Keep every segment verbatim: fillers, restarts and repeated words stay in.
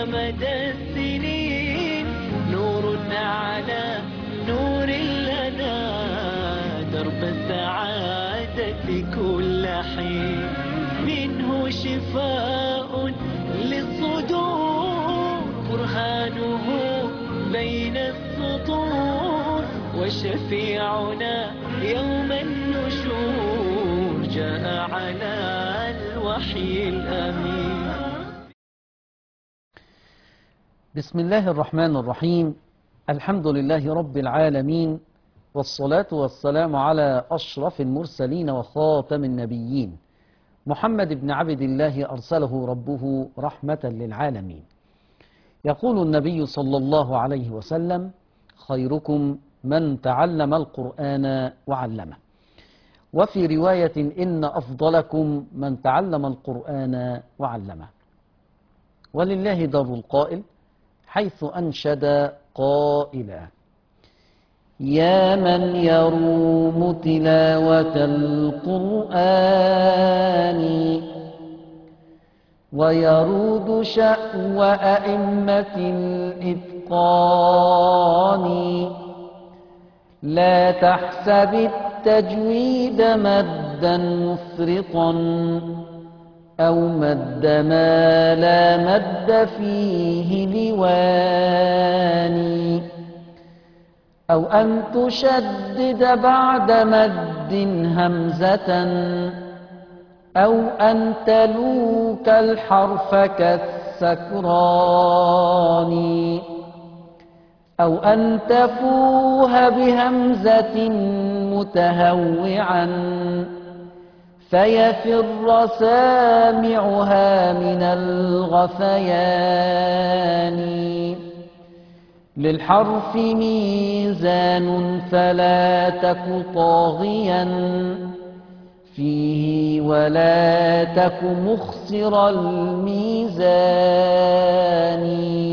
مدى السنين نور على نور لنا درب السعادة كل حين منه شفاء للصدور برهانه بين السطور وشفيعنا يوم النشور جاء على الوحي الأمين. بسم الله الرحمن الرحيم. الحمد لله رب العالمين، والصلاة والسلام على أشرف المرسلين وخاتم النبيين محمد بن عبد الله أرسله ربه رحمة للعالمين. يقول النبي صلى الله عليه وسلم: خيركم من تعلم القرآن وعلمه. وفي رواية: إن أفضلكم من تعلم القرآن وعلمه. ولله در القائل حيث أنشد قائلا: يا من يروم تلاوة القرآن ويرود شأو أئمة الإتقان لا تحسب التجويد مدا مفرطا أو مد ما لا مد فيه لواني أو أن تشدد بعد مد همزة أو أن تلوك الحرف كالسكران أو أن تفوه بهمزة متهوعا فيفر سامعها من الغثيان للحرف ميزان فلا تك طاغيا فيه ولا تك مخسر الميزان.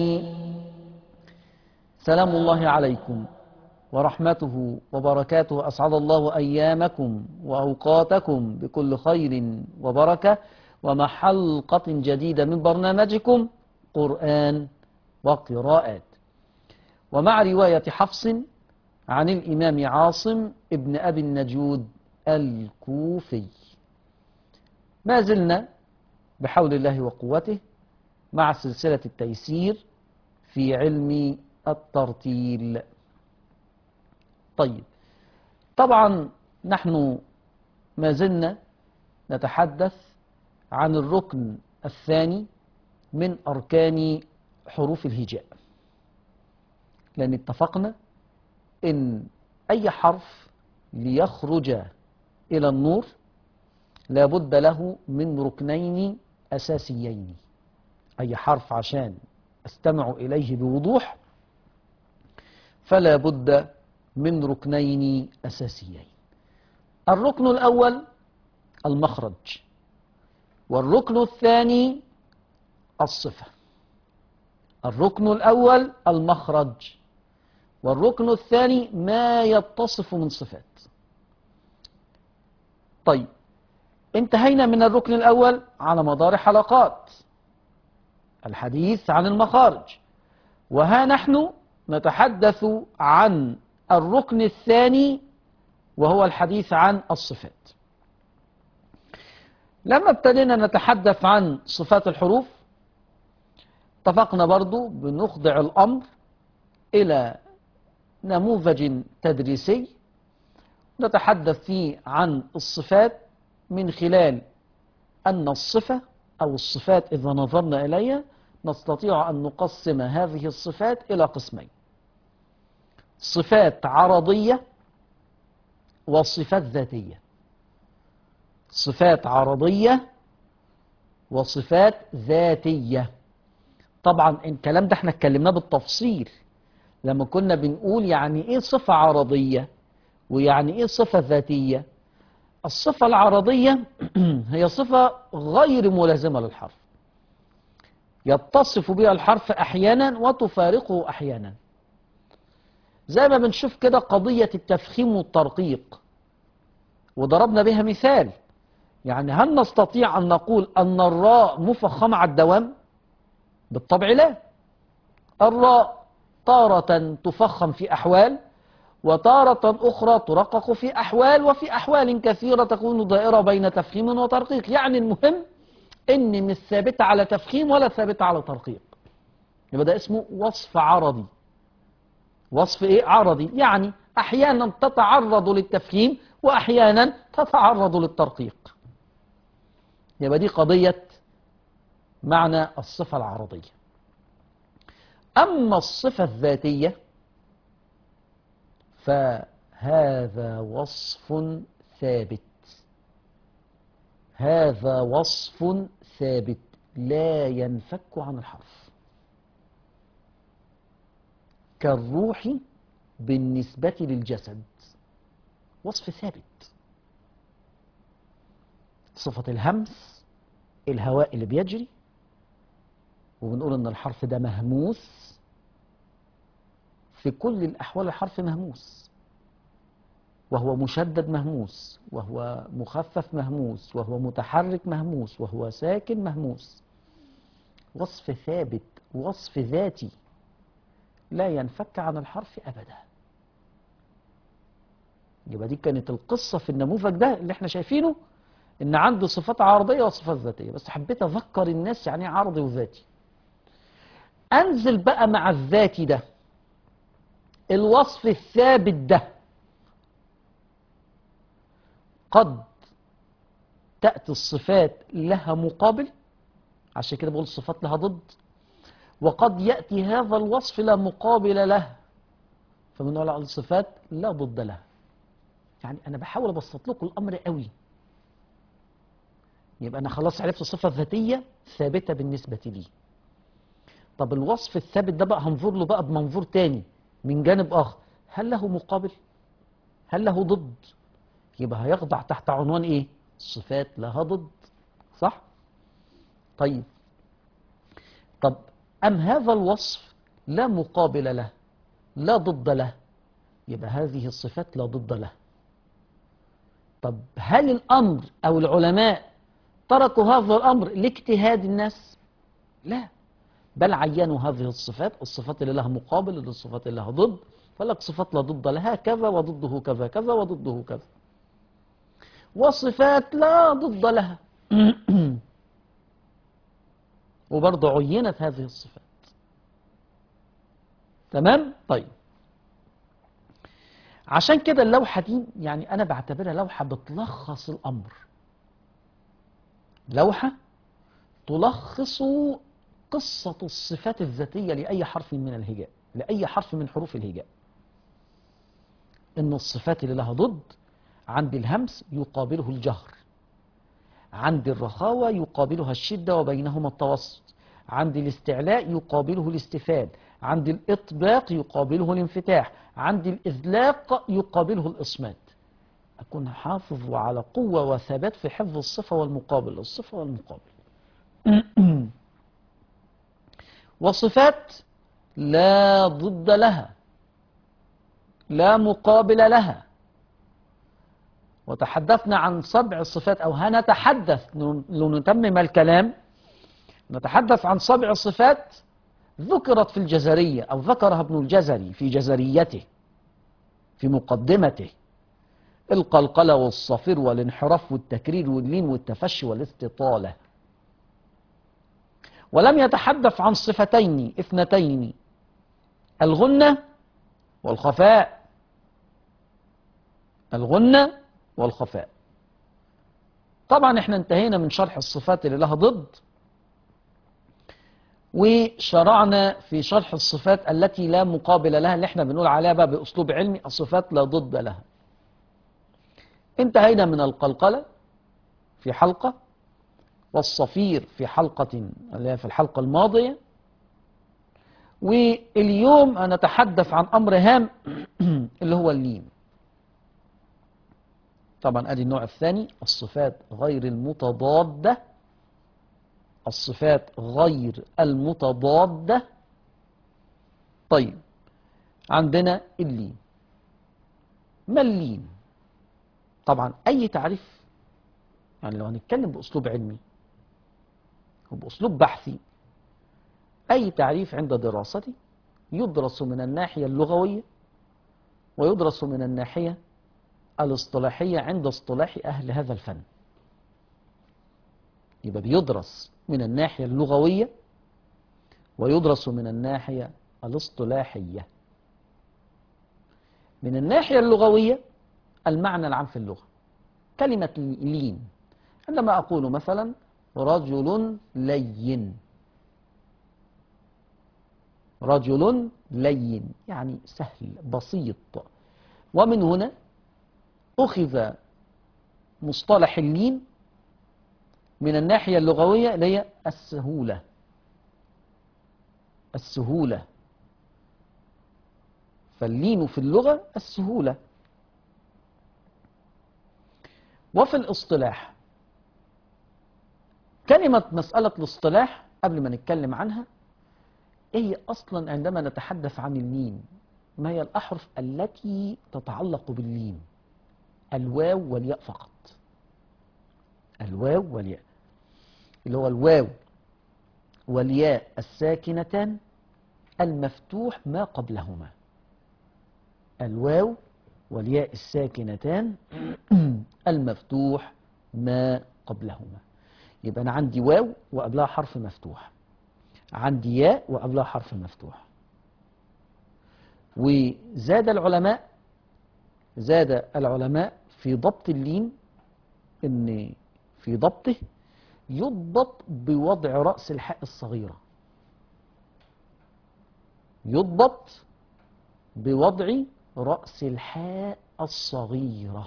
سلام الله عليكم ورحمته وبركاته، أسعد الله أيامكم وأوقاتكم بكل خير وبركة، ومع حلقة جديدة من برنامجكم قرآن وقراءات، ومع رواية حفص عن الإمام عاصم ابن أبي النجود الكوفي. ما زلنا بحول الله وقوته مع سلسلة التيسير في علم الترتيل. طيب، طبعا نحن ما زلنا نتحدث عن الركن الثاني من أركان حروف الهجاء، لأن اتفقنا إن أي حرف ليخرج إلى النور لابد له من ركنين أساسيين. أي حرف عشان أستمع إليه بوضوح فلا بد من ركنين أساسيين. الركن الأول المخرج، والركن الثاني الصفة. الركن الأول المخرج، والركن الثاني ما يتصف من صفات. طيب، انتهينا من الركن الأول على مدار حلقات الحديث عن المخارج، وها نحن نتحدث عن الركن الثاني وهو الحديث عن الصفات. لما ابتدينا نتحدث عن صفات الحروف اتفقنا برضو بنخضع الأمر إلى نموذج تدريسي نتحدث فيه عن الصفات من خلال أن الصفة أو الصفات إذا نظرنا إليها نستطيع أن نقسم هذه الصفات إلى قسمين: صفات عرضية وصفات ذاتية. صفات عرضية وصفات ذاتية. طبعا الكلام ده احنا اتكلمناه بالتفصيل لما كنا بنقول يعني ايه صفة عرضية ويعني ايه صفة ذاتية. الصفة العرضية هي صفة غير ملازمة للحرف، يتصف بها الحرف أحيانا وتفارقه أحيانا، زي ما بنشوف كده قضية التفخيم والترقيق وضربنا بها مثال. يعني هل نستطيع أن نقول أن الراء مفخمة على الدوام؟ بالطبع لا. الراء تارة تفخم في أحوال، وتارة أخرى ترقق في أحوال، وفي أحوال كثيرة تكون دائرة بين تفخيم وترقيق. يعني المهم إن مش ثابتة على تفخيم ولا ثابتة على ترقيق. يبقى ده اسمه وصف عرضي. وصف إيه؟ عرضي. يعني أحيانا تتعرض للتفخيم وأحيانا تتعرض للترقيق. يبقى دي قضية معنى الصفة العرضية. أما الصفة الذاتية فهذا وصف ثابت. هذا وصف ثابت لا ينفك عن الحرف، كالروح بالنسبة للجسد، وصف ثابت. صفة الهمس الهواء اللي بيجري، وبنقول ان الحرف ده مهموس. في كل الأحوال الحرف مهموس، وهو مشدد مهموس، وهو مخفف مهموس، وهو متحرك مهموس، وهو ساكن مهموس. وصف ثابت، وصف ذاتي لا ينفك عن الحرف أبدا. يبقى دي كانت القصة في النموذج ده اللي احنا شايفينه، ان عنده صفات عرضية وصفات ذاتية. بس حبيت أذكر الناس يعني عرضي وذاتي. أنزل بقى مع الذاتي ده، الوصف الثابت ده قد تأتي الصفات لها مقابل، عشان كده بقول الصفات لها ضد، وقد يأتي هذا الوصف لا مقابل له، فبنقول على الصفات لا ضد لها. يعني أنا بحاول أبسط لكم الأمر قوي. يبقى أنا خلاص عرفت الصفة الذاتية ثابتة بالنسبة لي. طب الوصف الثابت ده بقى هنظر له بقى بمنظور تاني من جانب آخر، هل له مقابل؟ هل له ضد؟ يبقى هيخضع تحت عنوان إيه؟ الصفات لها ضد، صح؟ طيب، طب أم هذا الوصف لا مقابل له، لا ضد له، يبقى هذه الصفات لا ضد له. طب هل الأمر أو العلماء تركوا هذا الأمر لاجتهاد الناس؟ لا، بل عينوا هذه الصفات، الصفات اللي لها مقابل والصفات اللي لها ضد، فلك صفات لا ضد لها كذا وضده كذا كذا وضده كذا، وصفات لا ضد لها وبرضه عينت هذه الصفات. تمام؟ طيب، عشان كده اللوحة دي يعني أنا بعتبرها لوحة بتلخص الأمر. لوحة تلخص قصة الصفات الذاتية لأي حرف من الهجاء، لأي حرف من حروف الهجاء. إن الصفات اللي لها ضد، عند الهمس يقابله الجهر، عند الرخاوة يقابلها الشدة وبينهما التوسط، عند الاستعلاء يقابله الاستفال، عند الإطباق يقابله الانفتاح، عند الإذلاق يقابله الإصمات. أكون حافظ وعلى قوة وثبات في حفظ الصفة والمقابل، الصفة والمقابل. وصفات لا ضد لها، لا مقابل لها. وتحدثنا عن سبع صفات، أو هنتحدث لنتمم الكلام، نتحدث عن سبع صفات ذكرت في الجزرية، أو ذكرها ابن الجزري في جزريته في مقدمته: القلقلة والصفير والانحراف والتكرير واللين والتفشي والاستطالة. ولم يتحدث عن صفتين اثنتين: الغنة والخفاء. الغنة والخفاء. طبعا احنا انتهينا من شرح الصفات اللي لها ضد، وشرعنا في شرح الصفات التي لا مقابل لها، اللي احنا بنقول عليها بقى بأسلوب علمي الصفات لا ضد لها. انتهينا من القلقلة في حلقة، والصفير في حلقة اللي هي في الحلقة الماضية، واليوم هنتحدث عن أمر هام اللي هو اللين. طبعا ادي النوع الثاني، الصفات غير المتضادة. الصفات غير المتضادة. طيب، عندنا اللين. ما اللين؟ طبعا أي تعريف، يعني لو هنتكلم بأسلوب علمي وبأسلوب بحثي، أي تعريف عند دراسته يدرس من الناحية اللغوية ويدرس من الناحية الاصطلاحية عند اصطلاح أهل هذا الفن. يبقى بيدرس من الناحية اللغوية ويدرس من الناحية الاصطلاحية. من الناحية اللغوية المعنى العام في اللغة. كلمة لين، عندما أقول مثلا رجل لين، رجل لين يعني سهل بسيط. ومن هنا أخذ مصطلح اللين من الناحية اللغوية اللي هي السهولة. السهولة، فاللين في اللغة السهولة. وفي الاصطلاح كلمة مسألة الاصطلاح قبل ما نتكلم عنها، ايه هي اصلا عندما نتحدث عن اللين؟ ما هي الأحرف التي تتعلق باللين؟ الواو والياء فقط. الواو والياء، اللي هو الواو والياء الساكنتان المفتوح ما قبلهما. الواو والياء الساكنتان المفتوح ما قبلهما. يبقى أنا عندي واو وقبلها حرف مفتوح، عندي ياء وقبلها حرف مفتوح. وزاد العلماء زاد العلماء في ضبط اللين إن في ضبطه يضبط بوضع رأس الحاء الصغيرة. يضبط بوضع رأس الحاء الصغيرة.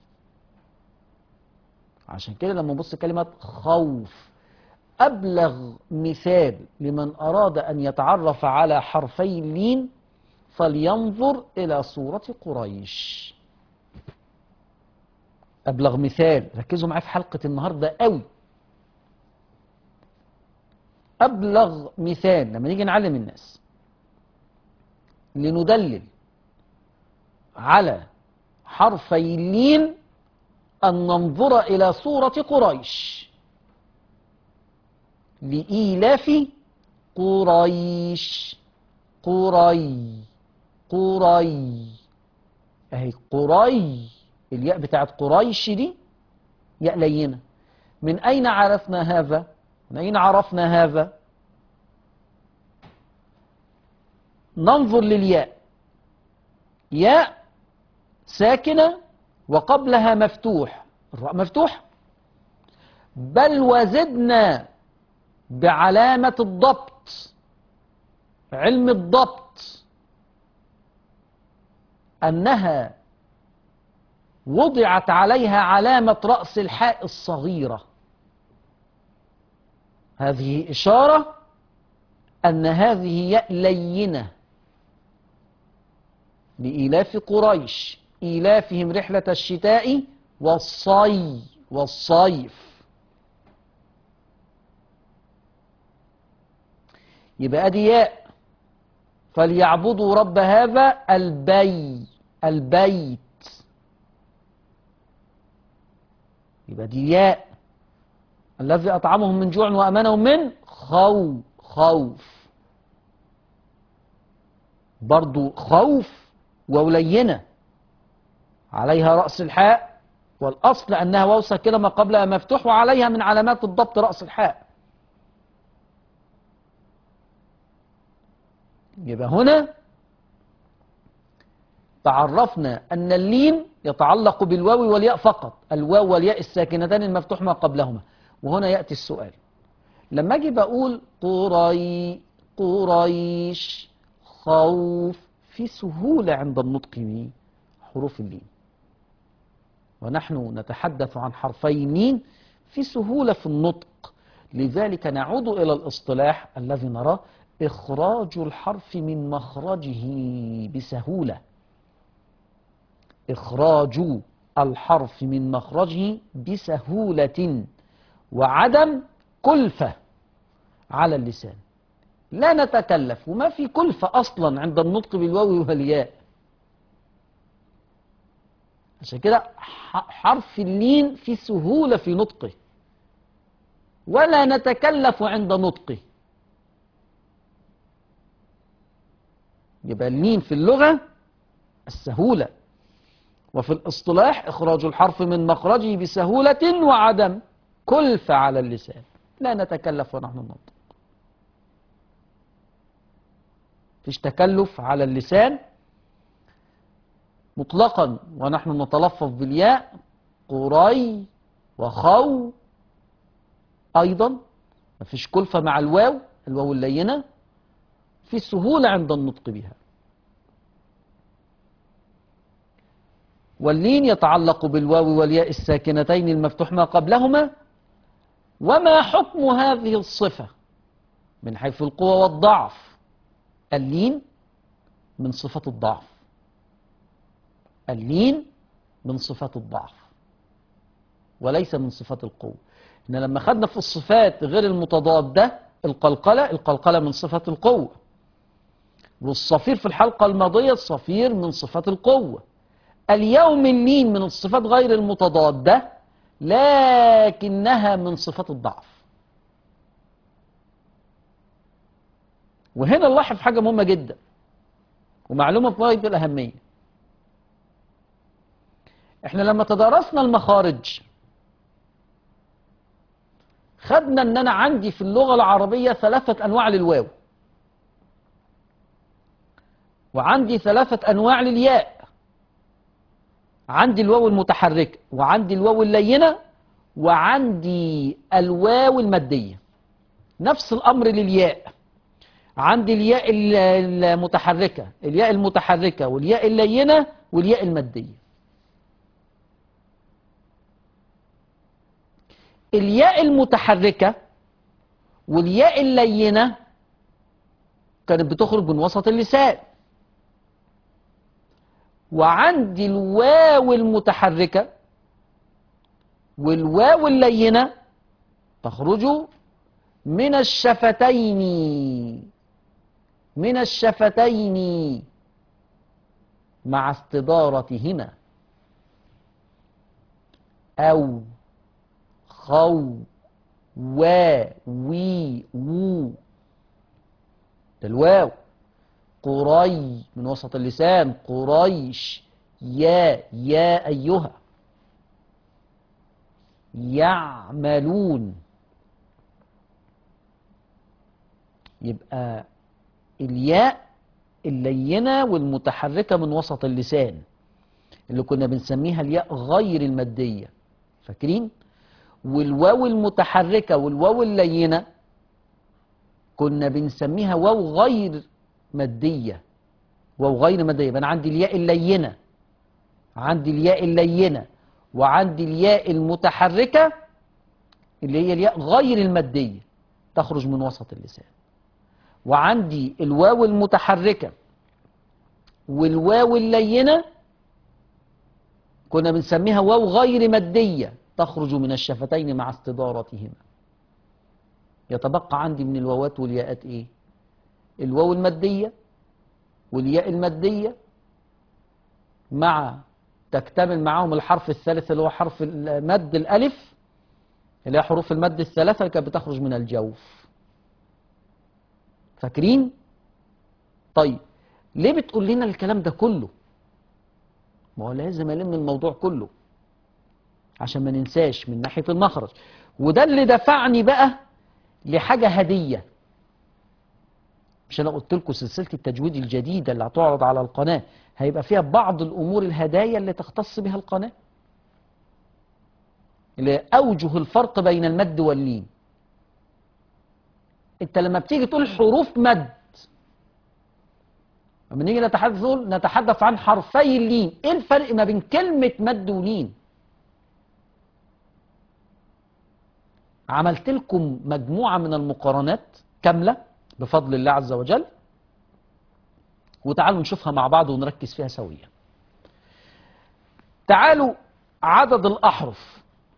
عشان كده لما نبص كلمة خوف، أبلغ مثال لمن أراد أن يتعرف على حرفي اللين فلينظر إلى سورة قريش. أبلغ مثال، ركزوا معايا في حلقة النهاردة قوي. أبلغ مثال لما نيجي نعلم الناس لندلل على حرفي اللين أن ننظر إلى سورة قريش. لإيلاف قريش. قري قري أهي قري، الياء بتاعت قريش دي ياء لينة. من أين عرفنا هذا؟ من أين عرفنا هذا؟ ننظر للياء، ياء ساكنة وقبلها مفتوح، الراء مفتوح، بل وزدنا بعلامة الضبط، علم الضبط، أنها وضعت عليها علامة رأس الحاء الصغيرة. هذه إشارة أن هذه ياء لينة. لإيلاف قريش إيلافهم رحلة الشتاء والصي والصيف. يبقى دي ياء، فليعبدوا رب هذا البي البيت. يبقى دي ياء، الذي أطعمهم من جوع وأمنهم من خوف. خوف برضو خوف وولينة عليها رأس الحاء، والأصل أنها واو ساكنة ما قبلها مفتوح، وعليها من علامات الضبط رأس الحاء. يبقى هنا تعرفنا أن اللين يتعلق بالواو والياء فقط، الواو والياء الساكنتان المفتوح ما قبلهما. وهنا يأتي السؤال، لما أجي بقول قري قريش خوف، في سهولة عند النطق بحروف اللين، ونحن نتحدث عن حرفي اللين في سهولة في النطق. لذلك نعود إلى الاصطلاح الذي نراه، إخراج الحرف من مخرجه بسهولة. إخراج الحرف من مخرجه بسهولة وعدم كلفة على اللسان. لا نتكلف، وما في كلفة أصلا عند النطق بالواو والياء. عشان كده حرف اللين في سهولة في نطقه، ولا نتكلف عند نطقه. يبقى اللين في اللغة السهولة، وفي الاصطلاح إخراج الحرف من مخرجه بسهولة وعدم كلفة على اللسان، لا نتكلف ونحن ننطق، فيش تكلف على اللسان مطلقا ونحن نتلفظ بالياء قري وخو، أيضا مفيش كلفة مع الواو، الواو اللينة، في سهولة عند النطق بها. واللين يتعلق بالواو والياء الساكنتين المفتوح ما قبلهما. وما حكم هذه الصفة من حيث القوة والضعف؟ اللين من صفة الضعف، اللين من صفة الضعف وليس من صفة القوة. إن لما خدنا في الصفات غير المتضادة القلقلة، القلقلة من صفة القوة، والصفير في الحلقة الماضية الصفير من صفة القوة. اليوم اللين من الصفات غير المتضادة لكنها من صفات الضعف. وهنا نلاحظ حاجة مهمة جدا ومعلومة في غاية الأهمية. احنا لما تدارسنا المخارج خدنا ان انا عندي في اللغة العربية ثلاثة انواع للواو، وعندي ثلاثة انواع للياء، عندي الواو المتحركة وعندي الواو اللينة وعندي الواو المادية. نفس الامر للياء، عندي الياء المتحركة الياء المتحركة والياء اللينة والياء المادية. الياء المتحركة والياء اللينة كانت بتخرج من وسط اللسان، وعندي الواو المتحركة والواو اللينة تخرج من الشفتين من الشفتين مع استدارتهما، أو خو وا وي وو، ده الواو. قري من وسط اللسان، قريش، يا يا أيها. يعملون، يبقى الياء اللينة والمتحركة من وسط اللسان اللي كنا بنسميها الياء غير المادية، فاكرين؟ والواو المتحركة والواو اللينة كنا بنسميها واو غير مادية، واو غير مادية. يبقى أنا عندي الياء اللينة عندي الياء اللينة وعندي الياء المتحركة اللي هي الياء غير المادية تخرج من وسط اللسان، وعندي الواو المتحركة والواو اللينة كنا بنسميها واو غير مادية تخرج من الشفتين مع استدارتهما. يتبقى عندي من الواوات والياءات ايه؟ الواو المادية والياء المادية مع تكتمل معاهم الحرف الثالث اللي هو حرف المد الألف، اللي هي حروف المد الثلاثة اللي كانت بتخرج من الجوف، فاكرين؟ طيب ليه بتقول لنا الكلام ده كله؟ ما هو لازم ألم الموضوع كله عشان ما ننساش من ناحية المخرج. وده اللي دفعني بقى لحاجة هدية. مش أنا قلت لكم سلسلة التجويد الجديدة اللي هتعرض على القناة هيبقى فيها بعض الأمور الهدايا اللي تختص بها القناة، اللي أوجه الفرق بين المد واللين. أنت لما بتيجي تقول حروف مد، لما نيجي نتحدث نتحدث عن حرفي اللين، إيه الفرق ما بين كلمة مد ولين؟ عملت لكم مجموعة من المقارنات كاملة بفضل الله عز وجل، وتعالوا نشوفها مع بعض ونركز فيها سويا. تعالوا عدد الأحرف،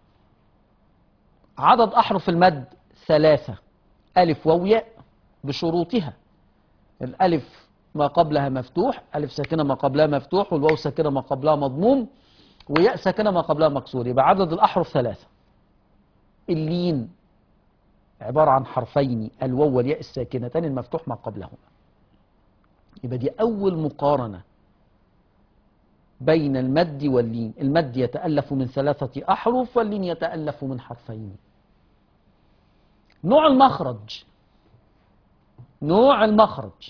عدد أحرف المد ثلاثة، ألف واو ياء بشروطها. الألف ما قبلها مفتوح، ألف ساكنة ما قبلها مفتوح، والواو ساكنة ما قبلها مضموم، وياء ساكنة ما قبلها مكسور. يبقى عدد الأحرف ثلاثة. اللين عبارة عن حرفين، الواو والياء الساكنتان المفتوح ما قبلهما. يبقى دي أول مقارنة بين المد واللين. المد يتألف من ثلاثة أحرف واللين يتألف من حرفين. نوع المخرج، نوع المخرج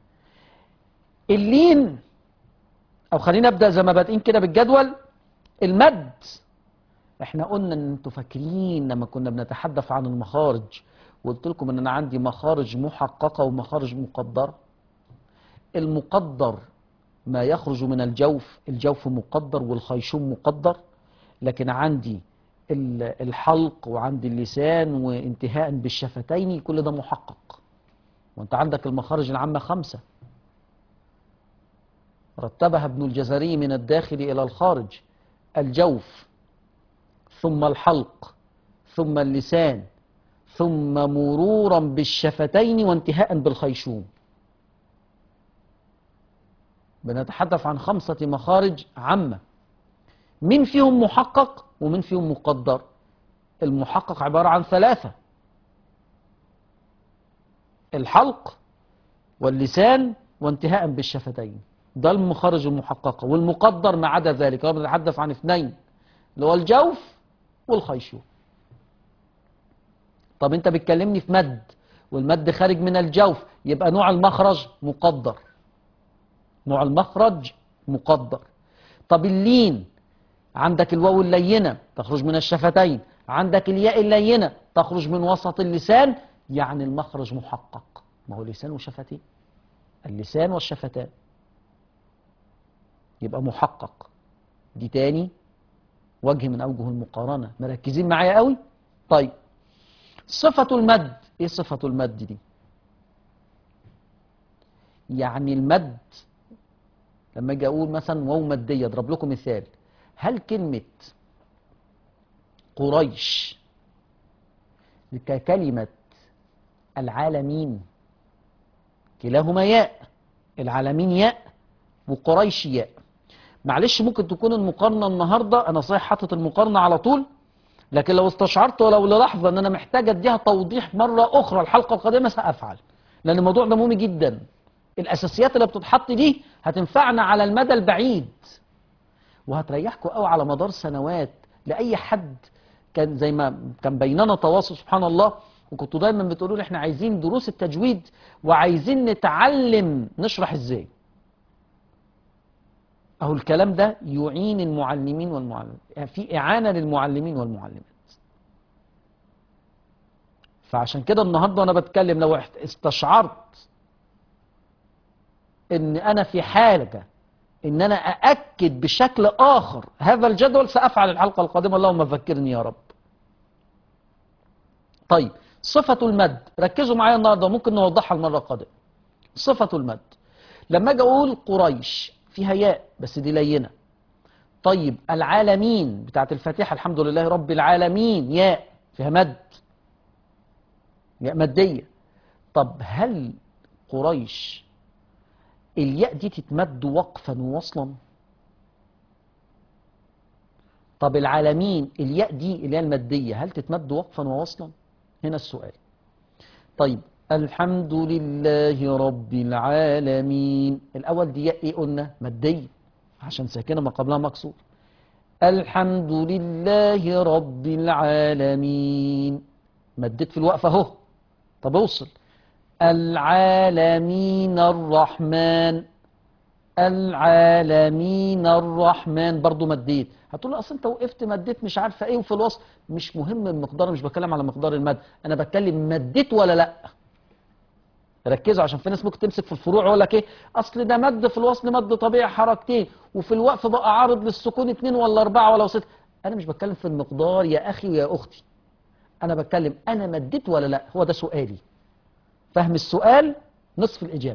اللين، أو خلينا نبدأ زي ما بادئين كده بالجدول. المد احنا قلنا ان انتوا فاكرين لما كنا بنتحدث عن المخارج وقلت لكم ان انا عندي مخارج محققة ومخارج مقدرة. المقدر ما يخرج من الجوف، الجوف مقدر والخيشوم مقدر، لكن عندي الحلق وعندي اللسان وانتهاء بالشفتين كل ده محقق. وانت عندك المخارج العامة خمسة رتبها ابن الجزري من الداخل إلى الخارج: الجوف، ثم الحلق، ثم اللسان، ثم مرورا بالشفتين وانتهاء بالخيشوم. بنتحدث عن خمسة مخارج عامة. من فيهم محقق ومن فيهم مقدر؟ المحقق عبارة عن ثلاثة: الحلق واللسان وانتهاء بالشفتين، ده المخارج المحققة. والمقدر ما عدا ذلك، هو بنتحدث عن اثنين اللي هو الجوف والخيشوم. طب انت بتكلمني في مد والمد خارج من الجوف، يبقى نوع المخرج مقدر، نوع المخرج مقدر. طب اللين، عندك الواو اللينة تخرج من الشفتين، عندك الياء اللينة تخرج من وسط اللسان، يعني المخرج محقق. ما هو لسان وشفتين، اللسان والشفتان، يبقى محقق. دي تاني وجه من أوجه المقارنة. مركزين معايا قوي؟ طيب صفة المد، ايه صفة المد دي؟ يعني المد لما اجي اقول مثلا واو مادية، اضرب لكم مثال: هل كلمة قريش ككلمة العالمين؟ كلاهما ياء، العالمين ياء وقريش ياء. معلش ممكن تكون المقارنة النهاردة أنا صحيح حاطط المقارنة على طول، لكن لو استشعرت ولو للحظة أن أنا محتاج أديها توضيح مرة أخرى الحلقة القادمة سأفعل، لأن الموضوع ده مهم جدا. الأساسيات اللي بتتحط دي هتنفعنا على المدى البعيد وهتريحكم قوي على مدار سنوات. لأي حد كان زي ما كان بيننا تواصل سبحان الله، وكنتوا دايما بتقولوا لي احنا عايزين دروس التجويد وعايزين نتعلم نشرح ازاي. اهو الكلام ده يعين المعلمين والمعلمات، يعني في إعانة للمعلمين والمعلمات. فعشان كده النهارده وانا بتكلم لو استشعرت ان انا في حاجة ان انا أأكد بشكل آخر هذا الجدول سأفعل الحلقة القادمة، اللهم ذكرني يا رب. طيب صفة المد، ركزوا معايا النهارده ممكن نوضحها المرة القادمة. صفة المد لما اجي اقول قريش فيها ياء بس دي لينة. طيب العالمين بتاعت الفاتحة الحمد لله رب العالمين ياء فيها مد، ياء مادية. طب هل قريش الياء دي تتمد وقفا ووصلا؟ طب العالمين الياء دي اللي هي المادية هل تتمد وقفا ووصلا؟ هنا السؤال. طيب الحمد لله رب العالمين، الأول دي ياء ايه قلنا؟ مادية عشان ساكنة ما قبلها مكسور. الحمد لله رب العالمين، مديت في الوقفة اهو. طب اوصل العالمين الرحمن، العالمين الرحمن برضو مديت. هتقول اصل انت وقفت مديت مش عارفه ايه وفي الوصل. مش مهم المقدار، مش بتكلم على مقدار المد، انا بتكلم مديت ولا لا. ركزوا عشان في ناس ممكن تمسك في الفروع ويقول لك ايه اصل ده مد في الوصل مد طبيعي حركتين وفي الوقف بقى عارض للسكون اتنين ولا اربعه ولا ست. انا مش بتكلم في المقدار يا اخي ويا اختي، انا بتكلم انا مديت ولا لا. هو ده سؤالي. فهم السؤال نصف الاجابه.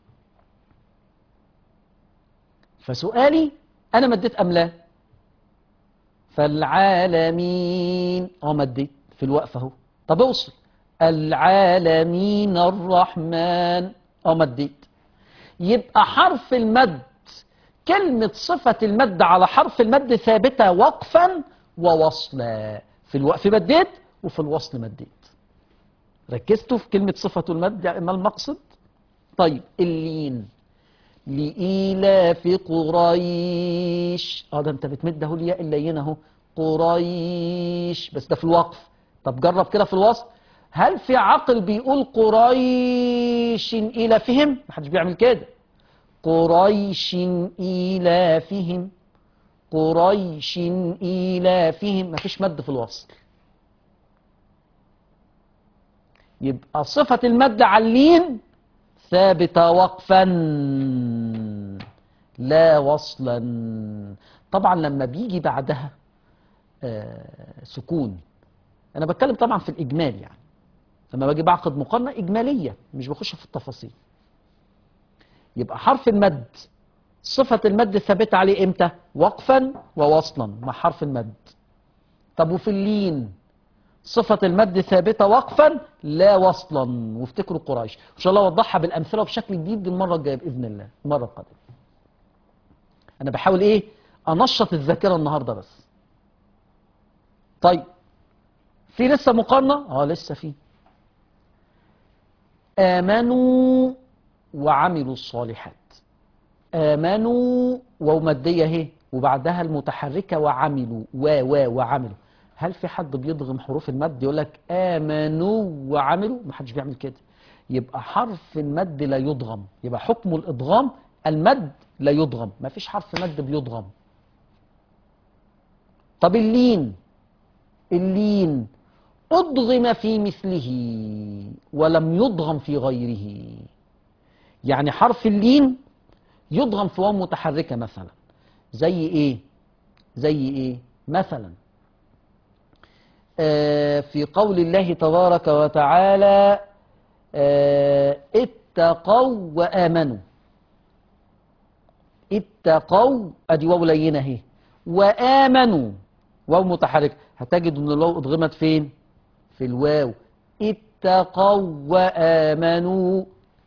فسؤالي انا مديت ام لا؟ فالعالمين اه مديت في الوقف اهو. طب اوصل العالمين الرحمن اه مديت. يبقى حرف المد كلمة صفة المد على حرف المد ثابتة وقفا ووصلا. في الوقف مديت وفي الوصل مديت. ركزتوا في كلمة صفة المد ما المقصد؟ طيب اللين لإيلاف قريش. اه ده انت بتمد اهو الياء اللينه اهو، قريش، بس ده في الوقف. طب جرب كده في الوصل. هل في عقل بيقول قريش إيلافهم؟ محدش بيعمل كده. قريش إيلافهم، قريش إيلافهم، مفيش مد في الوصل. يبقى صفة المد على اللين ثابتة وقفا لا وصلا. طبعا لما بيجي بعدها آه سكون، أنا بتكلم طبعا في الإجمال، يعني لما باجي بعقد مقارنة إجمالية مش بخش في التفاصيل، يبقى حرف المد صفة المد ثابتة عليه إمتى؟ وقفا ووصلا مع حرف المد. طب وفي اللين صفة المد ثابتة وقفا لا وصلا. وافتكروا قريش، إن شاء الله أوضحها بالأمثلة بشكل جديد المرة الجاية بإذن الله، المرة القادمة. أنا بحاول إيه؟ أنشط الذاكرة النهاردة بس. طيب في لسه مقارنة؟ آه لسه في. آمنوا وعملوا الصالحات. آمنوا ومادية اهي، وبعدها المتحركة وعملوا، و و وعملوا. هل في حد بيضغم حروف المد يقول لك آمنوا وعملوا؟ ما حدش بيعمل كده. يبقى حرف المد لا يضغم، يبقى حكم الإضغام المد لا يضغم، ما فيش حرف مد بيضغم. طب اللين، اللين أضغم في مثله ولم يضغم في غيره. يعني حرف اللين يضغم في واو متحركة مثلا، زي ايه؟ زي ايه؟ مثلا آه في قول الله تبارك وتعالى آه اتقوا وآمنوا. اتقوا ادي واو لينة اهي، وآمنوا واو متحركة، هتجد ان الواو اضغمت فين؟ في الواو. اتقوا وآمنوا،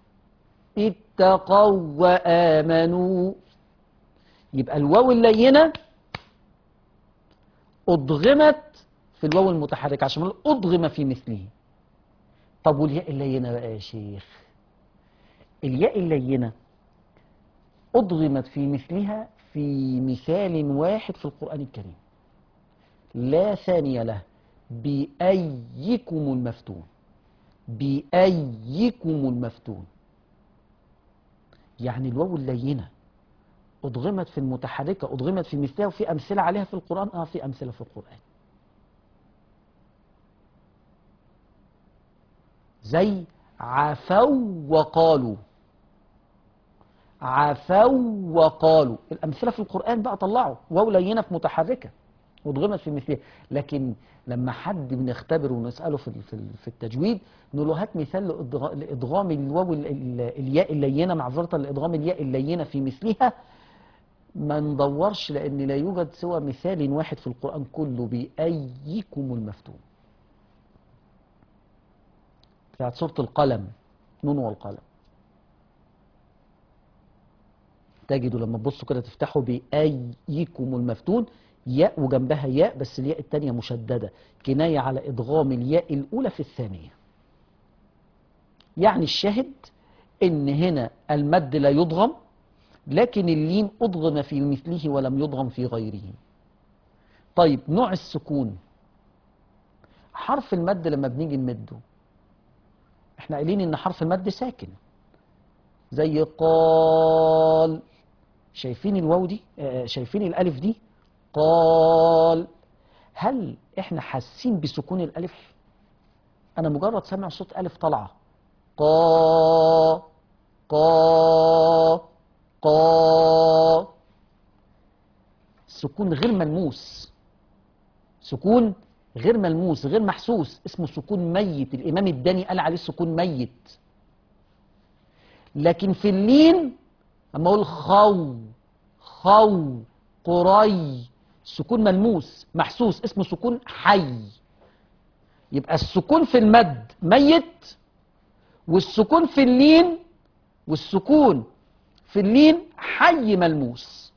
اتقوا وآمنوا. يبقى الواو اللينة أضغمت في الواو المتحركة عشان نقول أضغم في مثله. طب والياء اللينة بقى يا شيخ؟ الياء اللينة أضغمت في مثلها في مثال واحد في القرآن الكريم لا ثاني له، بأيكم المفتون. بأيكم المفتون. يعني الواو اللينة أضغمت في المتحركة، أضغمت في مثلها، وفي أمثلة عليها في القرآن. آه في أمثلة في القرآن، زي عفوا وقالوا. عفوا وقالوا، الأمثلة في القرآن بقى طلعوا واو لينة في متحركة وضغمت في مثلها. لكن لما حد بنختبره ونسأله في في التجويد نقول له هات مثال لإضغام الواو الياء اللينة، معذرة، لإضغام الياء اللينة في مثلها، ما ندورش، لأن لا يوجد سوى مثال واحد في القرآن كله، بأيكم المفتون، بتاعت سورة القلم، نون والقلم. تجدوا لما تبصوا كده تفتحوا بأيكم المفتون ياء وجنبها ياء، بس الياء الثانية مشددة، كناية على إضغام الياء الأولى في الثانية. يعني الشاهد إن هنا المد لا يضغم، لكن اللين أضغم في مثله ولم يضغم في غيره. طيب نوع السكون، حرف المد لما بنيجي نمده احنا قايلين ان حرف المد ساكن، زي قال. شايفين الواو دي؟ آه شايفين الالف دي؟ قال. هل احنا حاسين بسكون الالف؟ انا مجرد سامع صوت الف طالعه، قا قا قا، سكون غير ملموس، سكون غير ملموس غير محسوس، اسمه سكون ميت. الامام الداني قال عليه سكون ميت. لكن في اللين اما اقول خو خو قري، سكون ملموس محسوس، اسمه سكون حي. يبقى السكون في المد ميت، والسكون في اللين والسكون في اللين حي ملموس.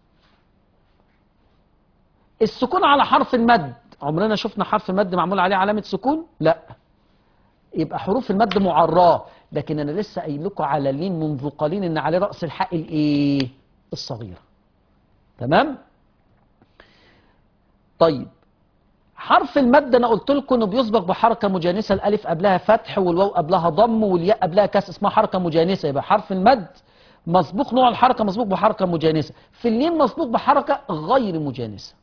السكون على حرف المد، عمرنا شفنا حرف المد معمول عليه علامة سكون؟ لا. يبقى حروف المد معراه، لكن انا لسه قايل لكم على لين منذ قليل ان عليه راس الحاء الايه؟ الصغيره. تمام؟ طيب حرف المد انا قلت لكم انه بيسبق بحركه مجانسه، الالف قبلها فتح والواو قبلها ضم والياء قبلها كسر، اسمها حركه مجانسه. يبقى حرف المد مسبوق نوع الحركه مسبوق بحركه مجانسه. في اللين مسبوق بحركه غير مجانسه.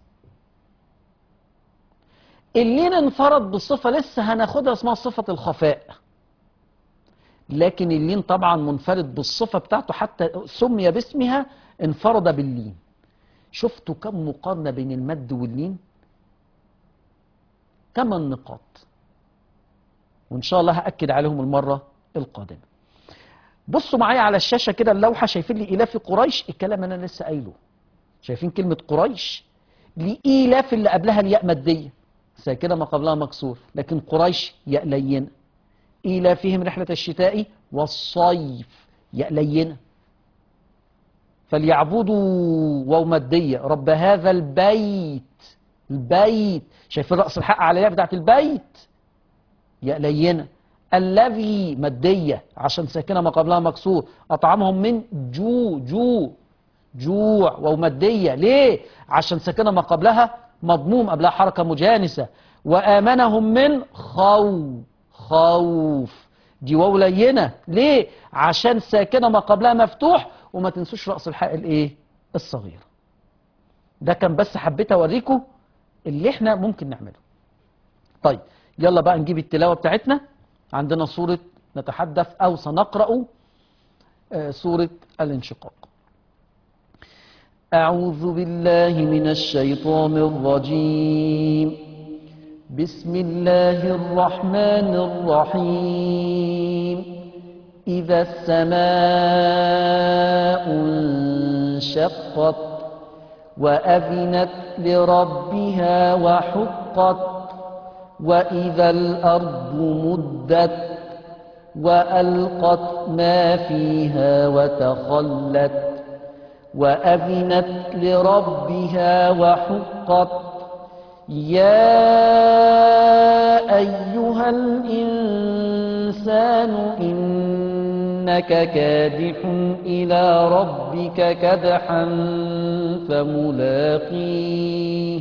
اللين انفرد بالصفه لسه هناخدها اسمها صفه الخفاء، لكن اللين طبعا منفرد بالصفه بتاعته حتى سمي باسمها، انفرد باللين. شفتوا كم مقارنه بين المد واللين؟ ثمان نقاط، وإن شاء الله هأكد عليهم المرة القادمة. بصوا معايا على الشاشة كده اللوحة، شايفين لي إيلاف قريش؟ الكلام أنا لسه قايله. شايفين كلمة قريش؟ لإيلاف اللي قبلها الياء مادية ساكنة ما قبلها مكسور، لكن قريش ياء لينة. إيلافهم رحلة الشتاء والصيف ياء لينة. فليعبدوا واو مادية رب هذا البيت، البيت شايفين رأس الحق على الياء بتاعت البيت ياء لينة. الذي مادية عشان ساكنة ما قبلها مكسور. أطعمهم من جو، جو جوع واو مادية. ليه؟ عشان ساكنة ما قبلها مضموم قبلها حركة مجانسة. وآمنهم من خوف، خوف دي واو لينة. ليه؟ عشان ساكنة ما قبلها مفتوح. وما تنسوش رأس الحاء الايه؟ الصغير. ده كان بس حبيت اوريكم اللي احنا ممكن نعمله. طيب يلا بقى نجيب التلاوة بتاعتنا. عندنا سورة نتحدث او سنقرأ آه سورة الانشقاق. أعوذ بالله من الشيطان الرجيم. بسم الله الرحمن الرحيم. إذا السماء انشقت وأذنت لربها وحقت وإذا الأرض مدت وألقت ما فيها وتخلت وأذنت لربها وحقت. يا أيها الإنسان إنك كادح إلى ربك كدحا فملاقيه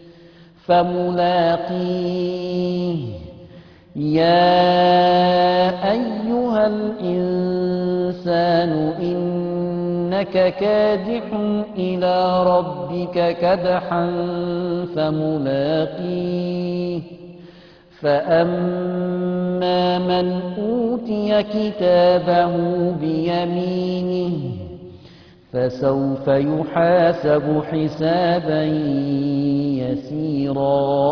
فملاقيه يا أيها الإنسان إنك كادح إلى ربك كدحا فملاقيه فأما من أوتي كتابه بيمينه فسوف يحاسب حسابا يسيرا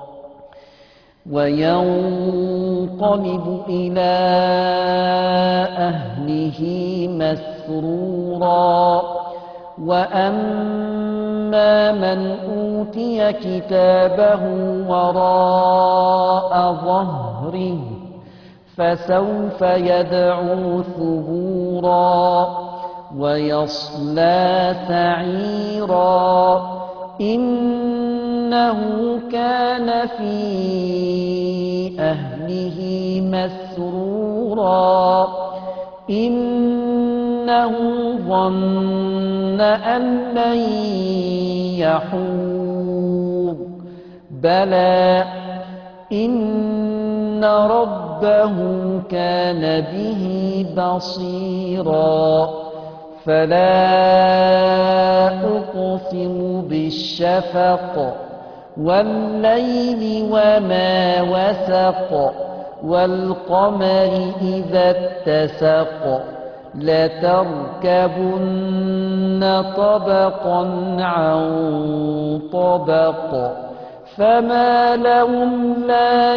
وينقلب إلى أهله مسرورا. وأما من أوتي كتابه وراء ظهره فسوف يدعو ثبورا ويصلى سعيرا. إنه كان في أهله مسرورا. إنه ظن أن لن يحور بلى إن ربه كان به بصيرا. فلا أقسم بالشفق والليل وما وسق والقمر إذا اتسق لتركبن طبقا عن طبق فما لهم لا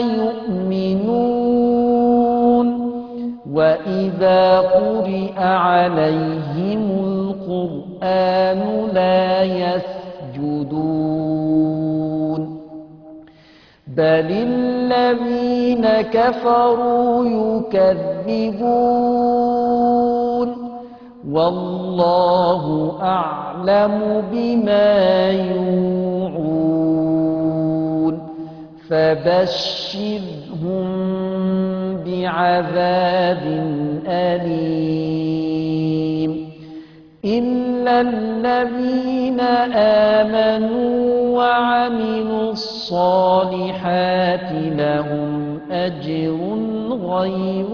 يؤمنون. وإذا قرئ عليهم القرآن لا يسجدون بل الذين كفروا يكذبون والله أعلم بما يوعون. فبشرهم بعذاب أليم إلا الذين آمنوا وعملوا الصالحات لهم أجر غير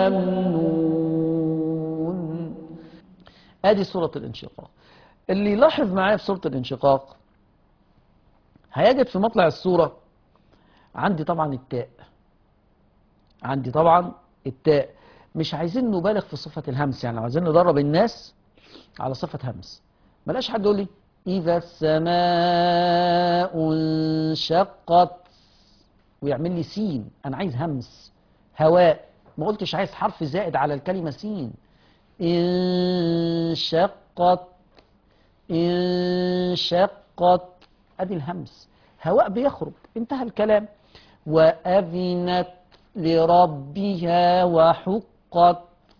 ممنون. ادي سورة الانشقاق. اللي يلاحظ معايا في سورة الانشقاق هيجد في مطلع السورة عندي طبعا التاء، عندي طبعا التاء. مش عايزين نبالغ في صفة الهمس، يعني لو عايزين ندرب الناس على صفة همس بلاش حد يقول لي إذا السماء انشقت ويعمل لي سين. أنا عايز همس هواء، ما قلتش عايز حرف زائد على الكلمة سين. انشقت انشقت أدي الهمس، هواء بيخرج، انتهى الكلام. وأذنت لربها وحقت.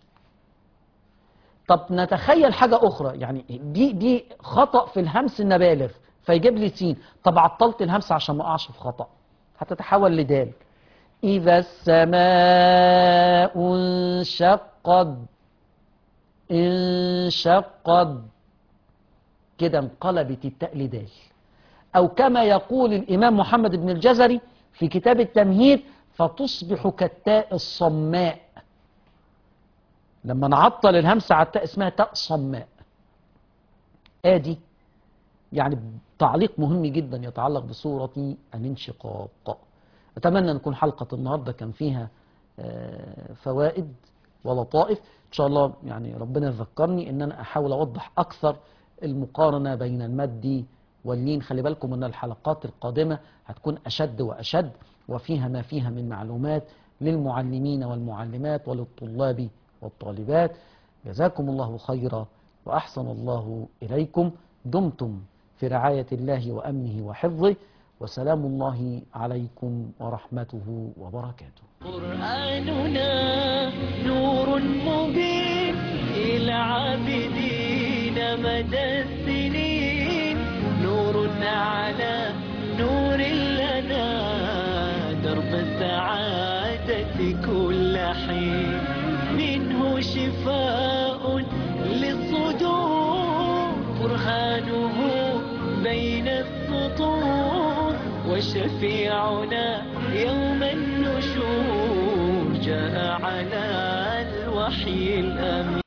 طب نتخيل حاجة أخرى، يعني دي دي خطأ في الهمس النبالغ فيجيب لي سين. طب عطلت الهمس عشان ما أقعش في خطأ، هتتحول لدال. إذا السماء انشقت انشقت كده انقلبت التاء لدال. أو كما يقول الإمام محمد بن الجزري في كتاب التمهيد فتصبح كالتاء الصماء. لما نعطل الهمسة على التاء اسمها تاء صماء. آدي يعني تعليق مهم جدا يتعلق بسورة الانشقاق. أتمنى أن تكون حلقة النهاردة كان فيها فوائد ولطائف. إن شاء الله يعني ربنا يذكرني أن أنا أحاول أوضح أكثر المقارنة بين المد واللين. خلي بالكم أن الحلقات القادمة هتكون أشد وأشد، وفيها ما فيها من معلومات للمعلمين والمعلمات وللطلاب والطالبات. جزاكم الله خيرا وأحسن الله إليكم. دمتم في رعاية الله وأمنه وحفظه، وسلام الله عليكم ورحمته وبركاته. قرآننا نور مبين إلى عابدين مدى السنين، نور على نور لنا درب السعادة كل حين، منه شفاء للصدور برهانه بين السطور، وشفيعنا يوم النشور جاء على الوحي الأمين.